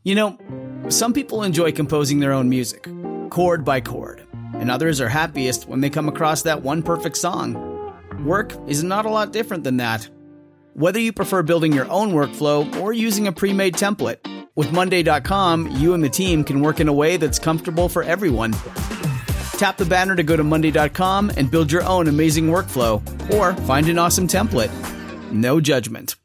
You know, some people enjoy composing their own music, chord by chord, and others are happiest when they come across that one perfect song. Work is not a lot different than that. Whether you prefer building your own workflow or using a pre-made template, with Monday.com, you and the team can work in a way that's comfortable for everyone. Tap the banner to go to Monday.com and build your own amazing workflow, or find an awesome template. No judgment.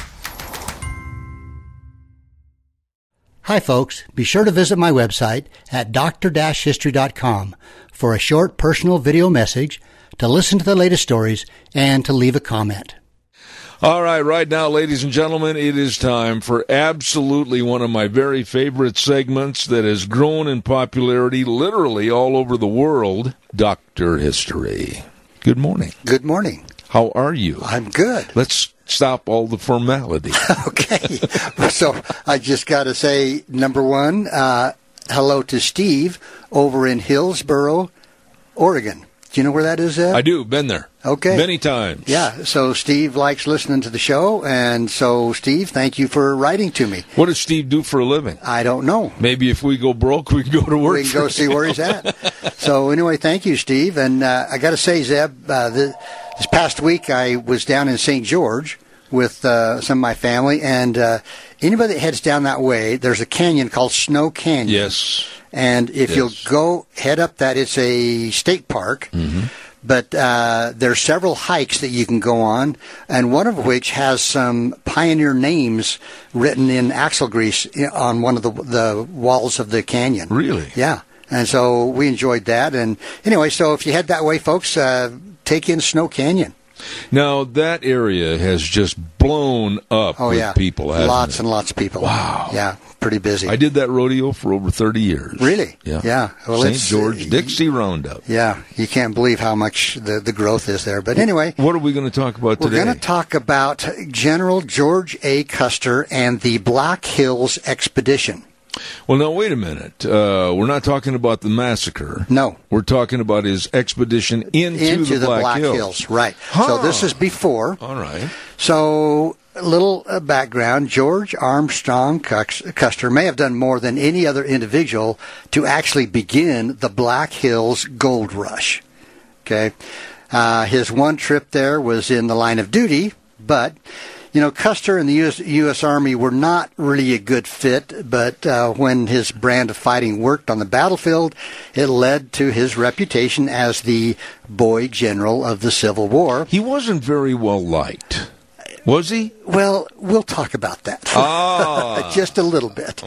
Hi folks, be sure to visit my website at dr-history.com for a short personal video message, to listen to the latest stories, and to leave a comment. All right now, ladies and gentlemen, it is time for absolutely one of my very favorite segments that has grown in popularity literally all over the world, Dr. History. Good morning. Good morning. How are you? I'm good. Let's stop all the formality. Okay. So I just got to say, number one, hello to Steve over in Hillsboro, Oregon. Do you know where that is, Ed? I do. Been there. Okay. Many times. Yeah. So Steve likes listening to the show. And so, Steve, thank you for writing to me. What does Steve do for a living? I don't know. Maybe if we go broke, we can go to work. We can go see where he's at. So anyway, thank you, Steve. And I got to say, Zeb, this past week I was down in St. George with some of my family. And anybody that heads down that way, there's a canyon called Snow Canyon. Yes. And if you'll go head up that, it's a state park. Mm-hmm. But there's several hikes that you can go on, and one of which has some pioneer names written in axle grease on one of the walls of the canyon. Really? Yeah. And so we enjoyed that. And anyway, so if you head that way, folks, take in Snow Canyon. Now, that area has just blown up with people, hasn't lots it? and lots of people. Wow. Yeah, pretty busy. I did that rodeo for over 30 years. Really? Yeah. Yeah. Well, St. George Dixie Roundup. Yeah, you can't believe how much the growth is there. But anyway. What are we going to talk about today? We're going to talk about General George A. Custer and the Black Hills Expedition. Well, now, wait a minute. We're not talking about the massacre. No. We're talking about his expedition into the Black Hills. Right. Huh. So this is before. All right. So a little background. George Armstrong Custer may have done more than any other individual to actually begin the Black Hills Gold Rush. Okay. His one trip there was in the line of duty, but Custer and the U.S. Army were not really a good fit, but when his brand of fighting worked on the battlefield, it led to his reputation as the boy general of the Civil War. He wasn't very well liked, was he? Well, we'll talk about that. Just a little bit.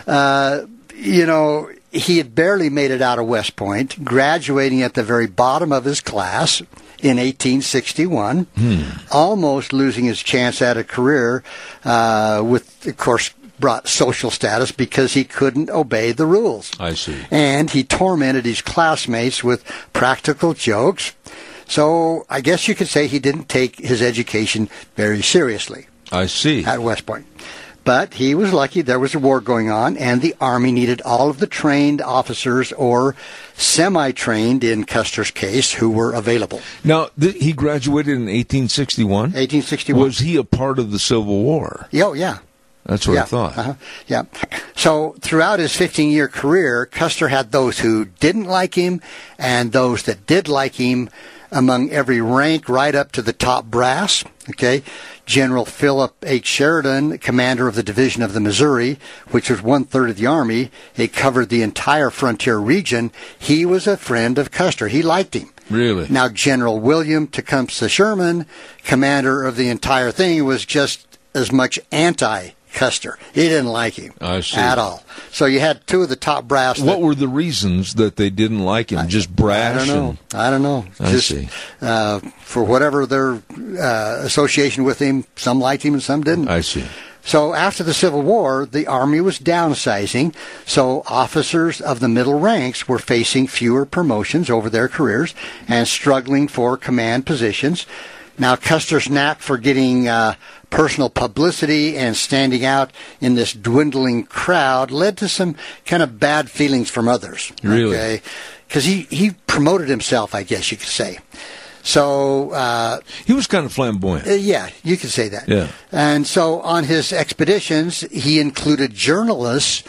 He had barely made it out of West Point, graduating at the very bottom of his class in 1861, almost losing his chance at a career, with, of course, brought social status because he couldn't obey the rules. I see. And he tormented his classmates with practical jokes. So I guess you could say he didn't take his education very seriously. I see. At West Point. But he was lucky. There was a war going on, and the Army needed all of the trained officers or semi-trained, in Custer's case, who were available. Now, he graduated in 1861? 1861. Was he a part of the Civil War? Oh, yeah. That's what I thought. Uh-huh. Yeah. So throughout his 15-year career, Custer had those who didn't like him and those that did like him among every rank right up to the top brass. Okay. General Philip H. Sheridan, commander of the Division of the Missouri, which was 1/3 of the Army. It covered the entire frontier region. He was a friend of Custer. He liked him. Really? Now, General William Tecumseh Sherman, commander of the entire thing, was just as much anti-Custer. He didn't like him at all. So you had two of the top brass. What were the reasons that they didn't like him? Just brash? I don't know. I see. For whatever their association with him, some liked him and some didn't. I see. So after the Civil War, the Army was downsizing, so officers of the middle ranks were facing fewer promotions over their careers and struggling for command positions. Now, Custer's knack for getting personal publicity and standing out in this dwindling crowd led to some kind of bad feelings from others. Really? Okay? Because he promoted himself, I guess you could say. So he was kind of flamboyant. yeah, you could say that. Yeah. And so on his expeditions, he included journalists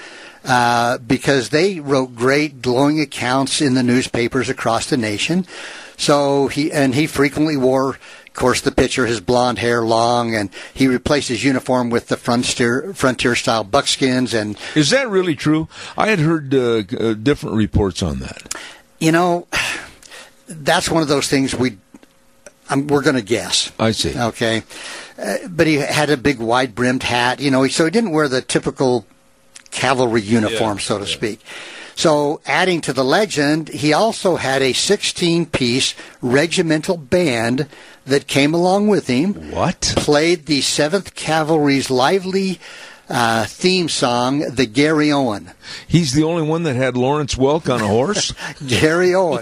because they wrote great glowing accounts in the newspapers across the nation. So he frequently wore, of course, the picture, his blonde hair long, and he replaced his uniform with the frontier-style buckskins. And is that really true? I had heard different reports on that. You know, that's one of those things we're going to guess. I see. Okay. But he had a big wide-brimmed hat, so he didn't wear the typical cavalry uniform, so to speak. So adding to the legend, he also had a 16-piece regimental band that came along with him. What? Played the 7th Cavalry's lively theme song, the Gary Owen. He's the only one that had Lawrence Welk on a horse? Gary Owen.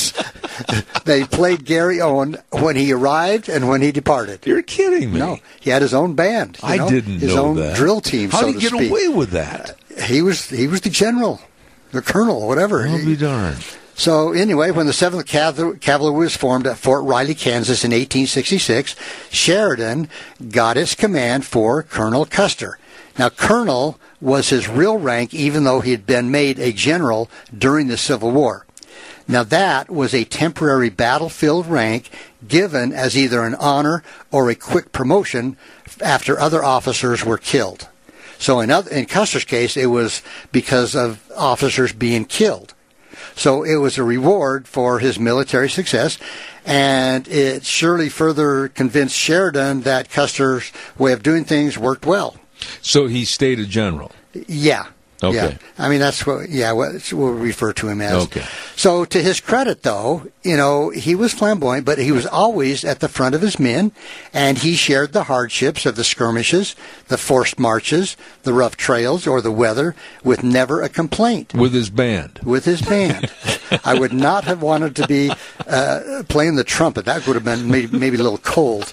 They played Gary Owen when he arrived and when he departed. You're kidding me. No, he had his own band. I didn't know that. His own drill team, How so did to he get speak. away with that? He was the general, the colonel, whatever. I'll be darned. So anyway, when the 7th Cavalry was formed at Fort Riley, Kansas in 1866, Sheridan got its command for Colonel Custer. Now, colonel was his real rank, even though he had been made a general during the Civil War. Now, that was a temporary battlefield rank given as either an honor or a quick promotion after other officers were killed. So in Custer's case, it was because of officers being killed. So it was a reward for his military success, and it surely further convinced Sheridan that Custer's way of doing things worked well. So he stayed a general? Yeah. Okay. Yeah. I mean, that's what we'll refer to him as. Okay. So to his credit, though, he was flamboyant, but he was always at the front of his men, and he shared the hardships of the skirmishes, the forced marches, the rough trails, or the weather with never a complaint. With his band? With his band. I would not have wanted to be playing the trumpet. That would have been maybe a little cold.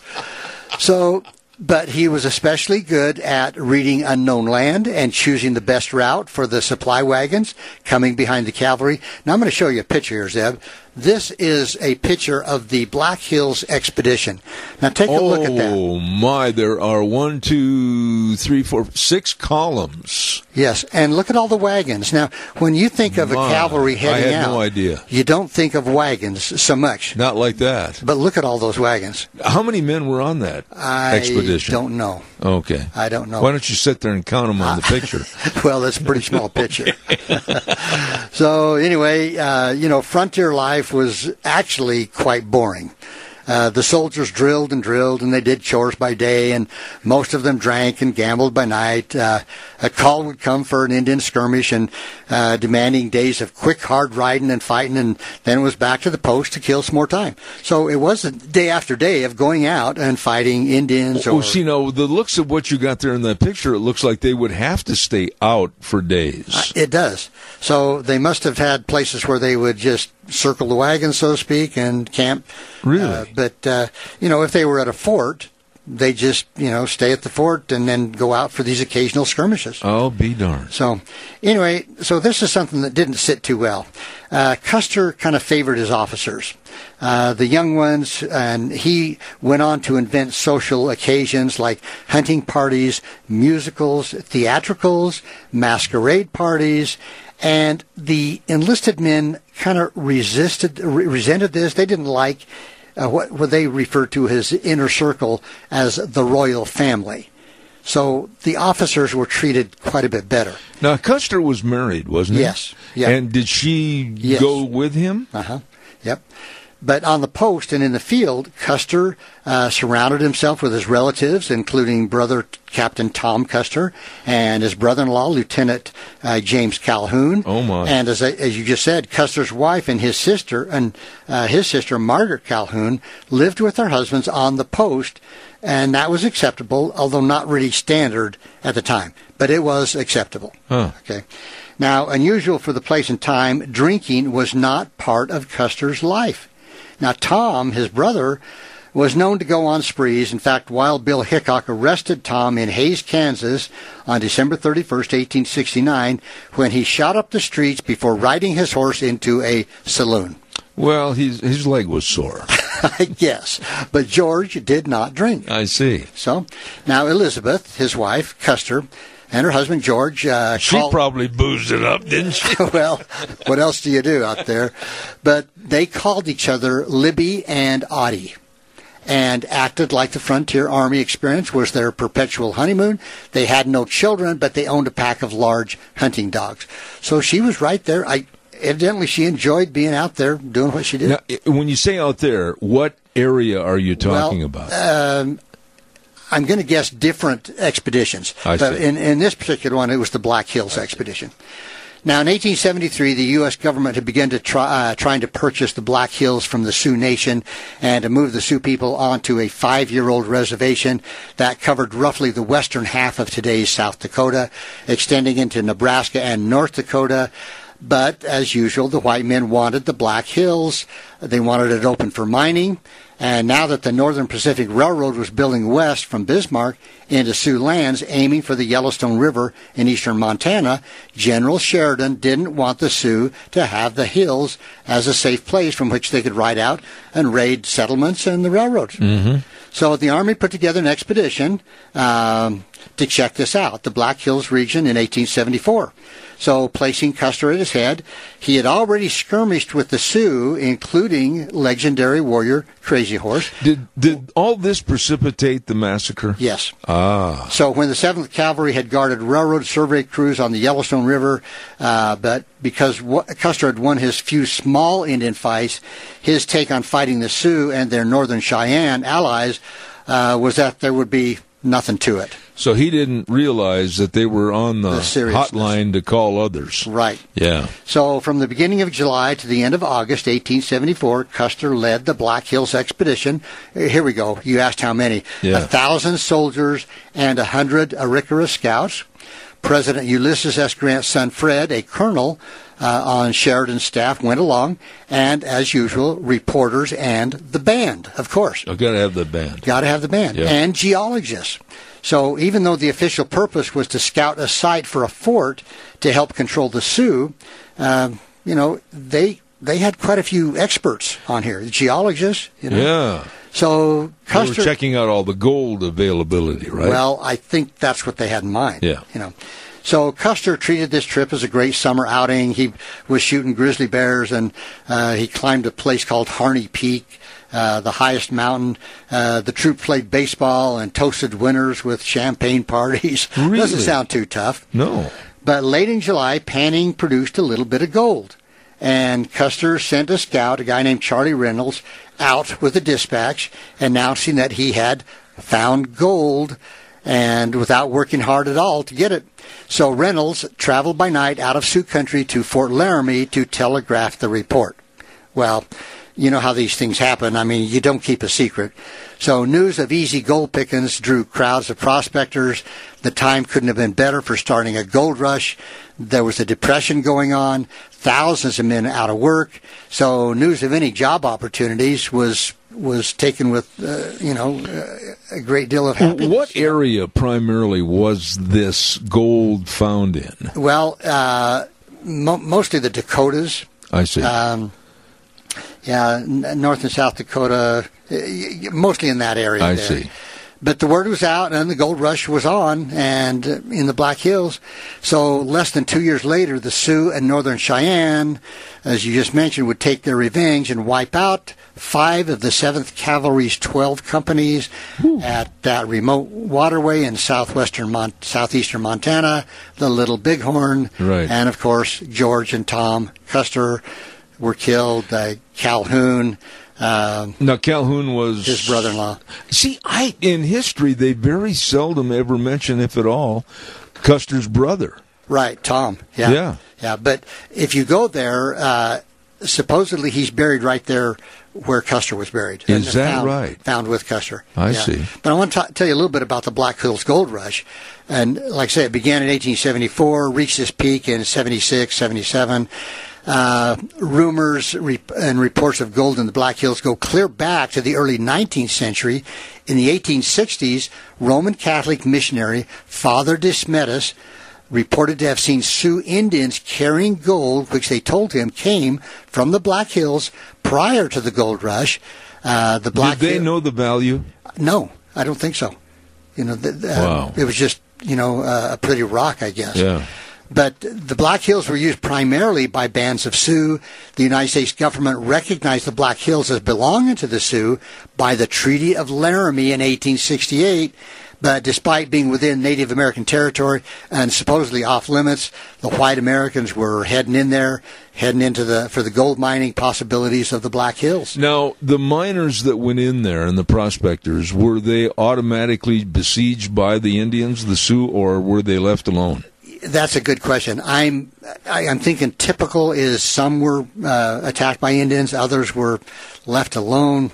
But he was especially good at reading unknown land and choosing the best route for the supply wagons coming behind the cavalry. Now, I'm going to show you a picture here, Zeb. This is a picture of the Black Hills expedition. Now, take a look at that. Oh, my. There are 1, 2, 3, 4, 6 columns. Yes, and look at all the wagons. Now, when you think of a cavalry heading out, I had no idea. You don't think of wagons so much. Not like that. But look at all those wagons. How many men were on that expedition? I don't know. Okay. I don't know. Why don't you sit there and count them on the picture? Well, that's a pretty small picture. So anyway, frontier life was actually quite boring. The soldiers drilled, and they did chores by day, and most of them drank and gambled by night. A call would come for an Indian skirmish, and demanding days of quick, hard riding and fighting, and then it was back to the post to kill some more time. So it wasn't day after day of going out and fighting Indians. The looks of what you got there in that picture, it looks like they would have to stay out for days. It does. So they must have had places where they would just circle the wagon, so to speak, and camp. Really? But if they were at a fort, they just, stay at the fort and then go out for these occasional skirmishes. I'll be darned. So, anyway, this is something that didn't sit too well. Custer kind of favored his officers, the young ones, and he went on to invent social occasions like hunting parties, musicals, theatricals, masquerade parties, and the enlisted men kind of resented this. They didn't like what they referred to as inner circle as the royal family. So the officers were treated quite a bit better. Now, Custer was married, wasn't he? Yes. Yeah. And did she go with him? Uh-huh. Yep. But on the post and in the field, Custer surrounded himself with his relatives, including brother Captain Tom Custer and his brother-in-law, Lieutenant James Calhoun. Oh my! And as you just said, Custer's wife and his sister Margaret Calhoun lived with their husbands on the post, and that was acceptable, although not really standard at the time. But it was acceptable. Huh. Okay. Now, unusual for the place and time, drinking was not part of Custer's life. Now, Tom, his brother, was known to go on sprees. In fact, Wild Bill Hickok arrested Tom in Hays, Kansas on December 31st, 1869, when he shot up the streets before riding his horse into a saloon. Well, his leg was sore. I guess. But George did not drink. I see. So now Elizabeth, his wife, Custer, and her husband, George, she probably boozed it up, didn't she? Well, what else do you do out there? But they called each other Libby and Audie, and acted like the Frontier Army experience was their perpetual honeymoon. They had no children, but they owned a pack of large hunting dogs. So she was right there. Evidently, she enjoyed being out there doing what she did. Now, when you say out there, what area are you talking about? I'm going to guess different expeditions. I but see. In this particular one, it was the Black Hills expedition. Now, in 1873, the U.S. government had begun to trying to purchase the Black Hills from the Sioux Nation and to move the Sioux people onto a 5-year-old reservation that covered roughly the western half of today's South Dakota, extending into Nebraska and North Dakota. But, as usual, the white men wanted the Black Hills. They wanted it open for mining. And now that the Northern Pacific Railroad was building west from Bismarck into Sioux lands, aiming for the Yellowstone River in eastern Montana, General Sheridan didn't want the Sioux to have the hills as a safe place from which they could ride out and raid settlements and the railroads. Mm-hmm. So the Army put together an expedition to check this out, the Black Hills region, in 1874. So, placing Custer at his head, he had already skirmished with the Sioux, including legendary warrior Crazy Horse. Did all this precipitate the massacre? Yes. Ah. So when the 7th Cavalry had guarded railroad survey crews on the Yellowstone River, but because Custer had won his few small Indian fights, his take on fighting the Sioux and their Northern Cheyenne allies was that there would be nothing to it. So he didn't realize that they were on the hotline to call others. Right. Yeah. So from the beginning of July to the end of August 1874, Custer led the Black Hills expedition. Here we go. You asked how many. Yeah. 1,000 soldiers and 100 Arikara scouts. President Ulysses S. Grant's son Fred, a colonel on Sheridan's staff, went along. And, as usual, reporters and the band, of course. I've got to have the band. Got to have the band. Yeah. And geologists. So even though the official purpose was to scout a site for a fort to help control the Sioux, they had quite a few experts on here, the geologists. Yeah. So Custer, they were checking out all the gold availability, right? Well, I think that's what they had in mind. Yeah. So Custer treated this trip as a great summer outing. He was shooting grizzly bears, and he climbed a place called Harney Peak, the highest mountain. The troop played baseball and toasted winners with champagne parties. Really? Doesn't sound too tough. No. But late in July, panning produced a little bit of gold. And Custer sent a scout, a guy named Charlie Reynolds, out with a dispatch announcing that he had found gold, and without working hard at all to get it. So Reynolds traveled by night out of Sioux country to Fort Laramie to telegraph the report. Well, you know how these things happen. I mean, you don't keep a secret. So news of easy gold pickings drew crowds of prospectors. The time couldn't have been better for starting a gold rush. There was a depression going on, thousands of men out of work. So news of any job opportunities was taken with, a great deal of happiness. What area primarily was this gold found in? Well, mostly the Dakotas. I see. North and South Dakota, mostly in that area. I there. see. But the word was out, and the gold rush was on, and in the Black Hills. So less than 2 years later, the Sioux and Northern Cheyenne, as you just mentioned, would take their revenge and wipe out 5 of the 7th Cavalry's 12 companies at that remote waterway in southeastern Montana, the Little Bighorn, right. And, of course, George and Tom Custer were killed. Calhoun. Now, Calhoun was his brother-in-law. See, in history, they very seldom ever mention, if at all, Custer's brother. Right, Tom. Yeah. But if you go there, supposedly he's buried right there where Custer was buried. Is that right? Found with Custer. I see. But I want to tell you a little bit about the Black Hills Gold Rush. And like I say, it began in 1874, reached its peak in 76, 77. Rumors and reports of gold in the Black Hills go clear back to the early 19th century. In the 1860s, Roman Catholic missionary Father Desmetis reported to have seen Sioux Indians carrying gold, which they told him came from the Black Hills prior to the gold rush. The Black Did they know the value? No, I don't think so. Wow. It was just, a pretty rock, I guess. Yeah. But the Black Hills were used primarily by bands of Sioux. The United States government recognized the Black Hills as belonging to the Sioux by the Treaty of Laramie in 1868. But despite being within Native American territory and supposedly off limits, the white Americans were heading into for the gold mining possibilities of the Black Hills. Now, the miners that went in there and the prospectors, were they automatically besieged by the Indians, the Sioux, or were they left alone? That's a good question. I'm thinking typical is some were attacked by Indians, others were left alone.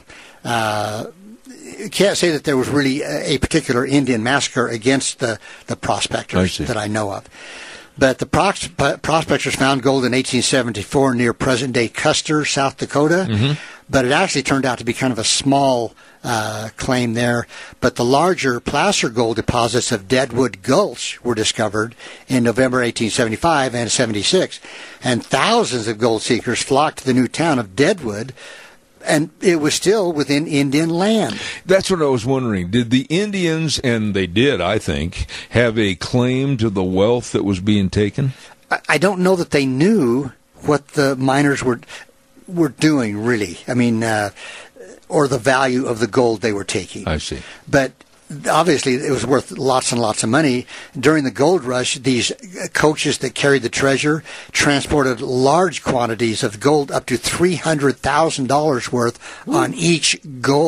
Can't say that there was really a particular Indian massacre against the prospectors that I know of. But the prospectors found gold in 1874 near present-day Custer, South Dakota. Mm-hmm. But it actually turned out to be kind of a small claim there. But the larger placer gold deposits of Deadwood Gulch were discovered in November 1875 and 76. And thousands of gold seekers flocked to the new town of Deadwood, and it was still within Indian land. That's what I was wondering. Did the Indians, and they did, I think, have a claim to the wealth that was being taken? I don't know that they knew what the miners were doing, really. I mean, or the value of the gold they were taking. I see. But obviously, it was worth lots and lots of money. During the gold rush, these coaches that carried the treasure transported large quantities of gold, up to $300,000 worth on each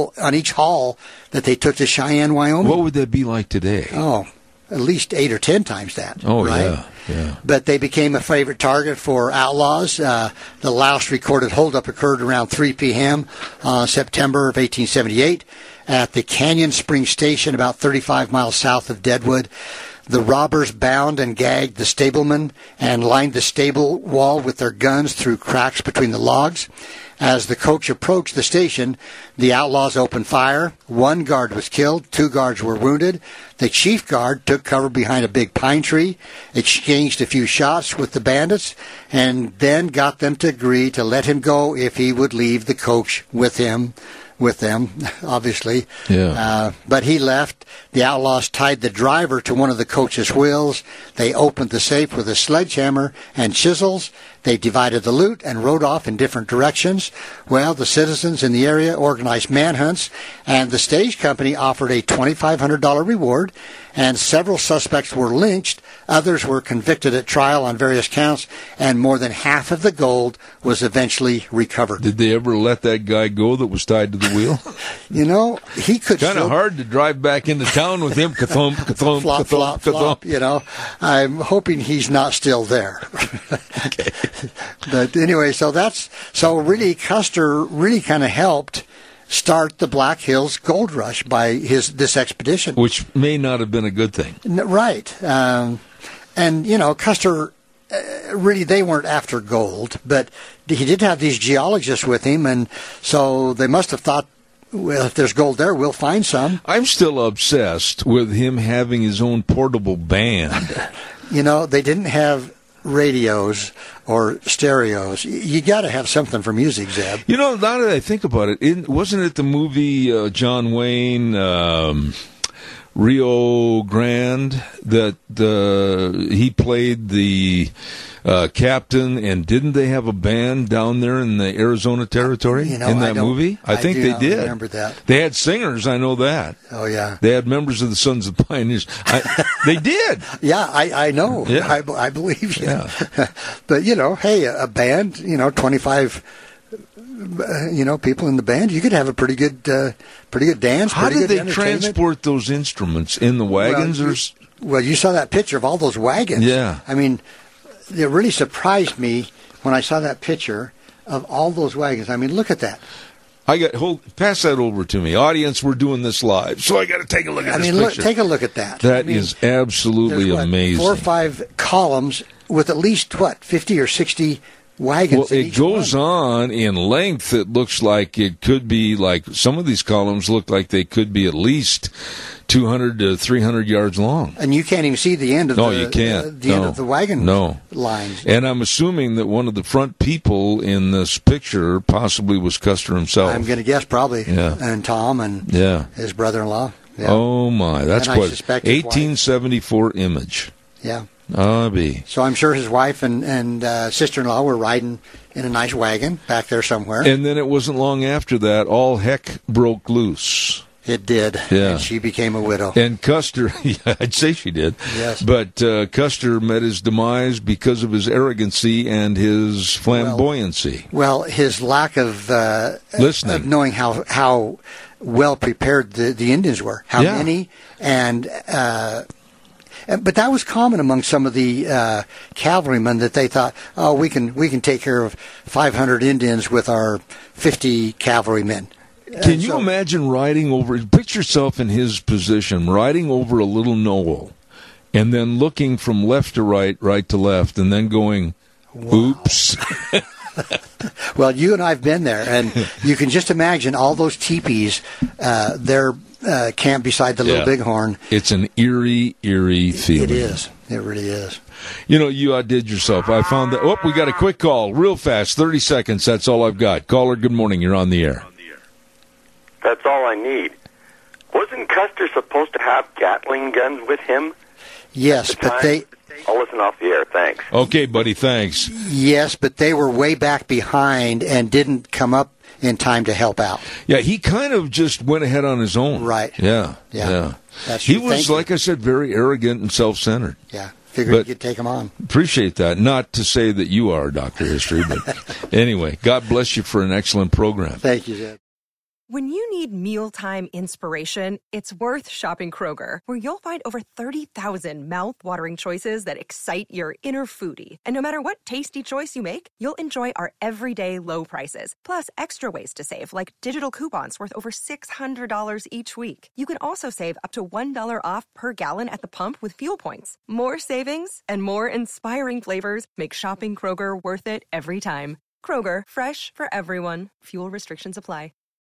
haul that they took to Cheyenne, Wyoming. What would that be like today? Oh, at least 8 or 10 times that. Oh, right? Yeah. But they became a favorite target for outlaws. The last recorded holdup occurred around 3 p.m. September of 1878 at the Canyon Spring Station, about 35 miles south of Deadwood. The robbers bound and gagged the stableman and lined the stable wall with their guns through cracks between the logs. As the coach approached the station, the outlaws opened fire. 1 guard was killed. 2 guards were wounded. The chief guard took cover behind a big pine tree, exchanged a few shots with the bandits, and then got them to agree to let him go if he would leave the coach with them, obviously. Yeah. But he left. The outlaws tied the driver to one of the coach's wheels. They opened the safe with a sledgehammer and chisels. They divided the loot and rode off in different directions. Well, the citizens in the area organized manhunts, and the stage company offered a $2,500 reward, and several suspects were lynched. Others were convicted at trial on various counts, and more than half of the gold was eventually recovered. Did they ever let that guy go that was tied to the wheel? He could kind of hard to drive back into town with him. Ka-thump, ka-thump, flop, ka-thump, flop, ka-thump. I'm hoping he's not still there. Okay. But anyway, so really Custer really kind of helped start the Black Hills Gold Rush by this expedition, which may not have been a good thing, right? And Custer really, they weren't after gold, but he did have these geologists with him, and so they must have thought, well, if there's gold there, we'll find some. I'm still obsessed with him having his own portable band. They didn't have radios or stereos. You got to have something for music, Zeb. Now that I think about it, wasn't it the movie John Wayne, Rio Grande, that he played the captain, and didn't they have a band down there in the Arizona territory in that movie? I think they did. I remember that. They had singers, I know that. Oh, yeah. They had members of the Sons of Pioneers. They did. Yeah, I know. Yeah. I believe you. Yeah. But, hey, a band, 25 people in the band, you could have a pretty good dance. How did they transport those instruments in the wagons? Well, you saw that picture of all those wagons. Yeah. I mean, it really surprised me when I saw that picture of all those wagons. I mean, look at that. Pass that over to me. Audience, we're doing this live, so I got to take a look at this picture. Take a look at that. That is absolutely amazing. 4 or 5 columns with at least, 50 or 60 wagons. Well, it goes on in length. It looks like it could be like some of these columns look like they could be at least 200 to 300 yards long. And you can't even see the end of you can't. End of the wagon lines. And I'm assuming that one of the front people in this picture possibly was Custer himself. I'm going to guess probably. Yeah. And Tom and his brother-in-law. Yeah. Oh, my. That's and quite 1874 image. Yeah. So I'm sure his wife and sister-in-law were riding in a nice wagon back there somewhere. And then it wasn't long after that, all heck broke loose. It did. Yeah. And she became a widow. And Custer, I'd say she did. Yes. But Custer met his demise because of his arrogancy and his flamboyancy. Well, his lack of listening, of knowing how well prepared the Indians were, how many, and but that was common among some of the cavalrymen that they thought, oh, we can take care of 500 Indians with our 50 cavalrymen. Can you imagine riding over? Picture yourself in his position, riding over a little knoll, and then looking from left to right, right to left, and then going, "Oops." Well, you and I've been there, and you can just imagine all those teepees. They're camped beside the Little Bighorn. It's an eerie feeling. It is. It really is. You know, you outdid yourself. I found that. Oh, we got a quick call, real fast, 30 seconds. That's all I've got. Caller, good morning. You're on the air. That's all I need. Wasn't Custer supposed to have Gatling guns with him? Yes, but I'll listen off the air, thanks. Okay, buddy, thanks. Yes, but they were way back behind and didn't come up in time to help out. Yeah, he kind of just went ahead on his own. Right. Yeah. That's he was, like I said, very arrogant and self-centered. Yeah. Figured you could take him on. Appreciate that. Not to say that you are Dr. History, but anyway, God bless you for an excellent program. Thank you, Zed. When you need mealtime inspiration, it's worth shopping Kroger, where you'll find over 30,000 mouth-watering choices that excite your inner foodie. And no matter what tasty choice you make, you'll enjoy our everyday low prices, plus extra ways to save, like digital coupons worth over $600 each week. You can also save up to $1 off per gallon at the pump with fuel points. More savings and more inspiring flavors make shopping Kroger worth it every time. Kroger, fresh for everyone. Fuel restrictions apply.